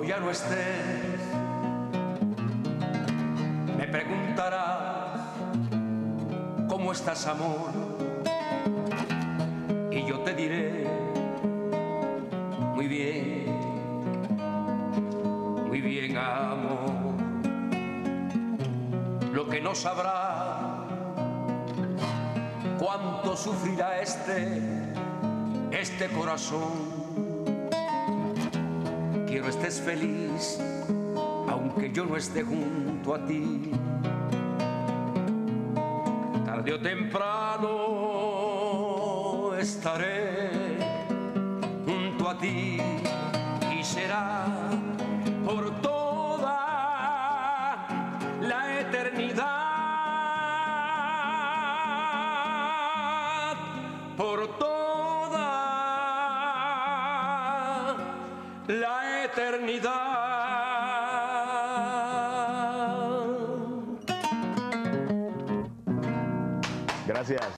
ya no estés, me preguntarás ¿cómo estás, amor? Y yo te diré muy bien, amor. Lo que no sabrá cuánto sufrirá este corazón. Quiero estés feliz, aunque yo no esté junto a ti. Tarde o temprano estaré junto a ti y será por toda la eternidad, por toda la eternidad. Gracias.